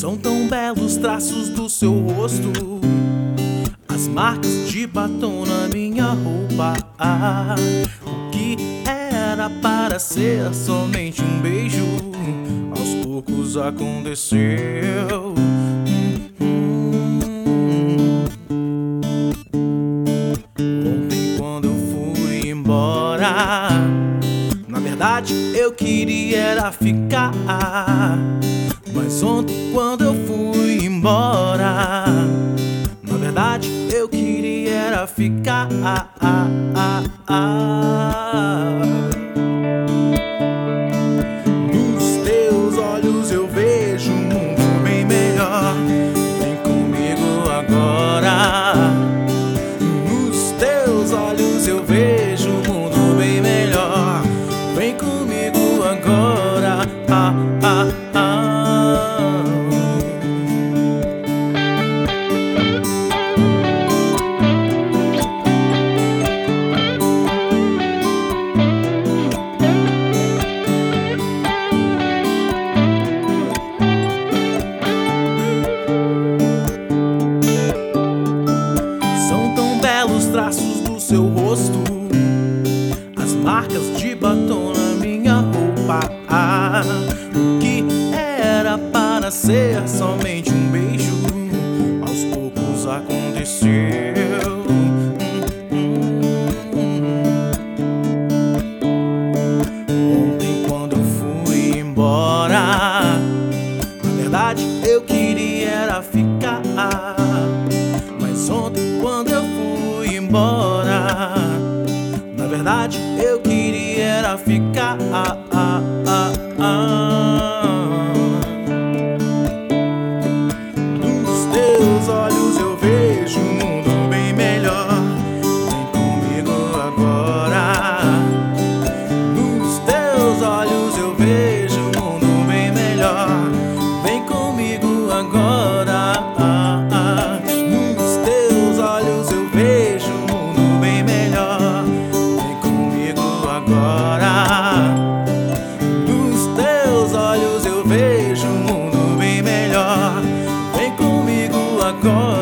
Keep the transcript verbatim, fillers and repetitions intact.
São tão belos traços do seu rosto, as marcas de batom na minha roupa. Ah, o que era para ser somente um beijo, aos poucos aconteceu. Ontem quando eu fui embora, na verdade eu queria era ficar. Mas ontem quando eu fui embora, na verdade eu queria era ficar. ah, ah, ah, ah. Nos teus olhos eu vejo um mundo bem melhor. Vem comigo agora. Nos teus olhos eu vejo um mundo bem melhor. Vem comigo agora. ah, ah, ah. Os traços do seu rosto, as marcas de batom na minha roupa. Ah, o que era para ser somente um beijo, aos poucos aconteceu. Ontem quando eu fui embora, na verdade eu queria era ficar. Mas ontem quando eu fui embora, na verdade eu queria era ficar. ah, ah, ah, ah. Nos teus olhos eu vejo um mundo bem melhor. Vem comigo agora. Nos teus olhos eu vejo um mundo bem melhor. Vem comigo agora. ah, ah. Nos teus olhos eu vejo um mundo bem melhor. Vem comigo agora. Nos teus olhos eu vejo um mundo bem melhor. Vem comigo agora.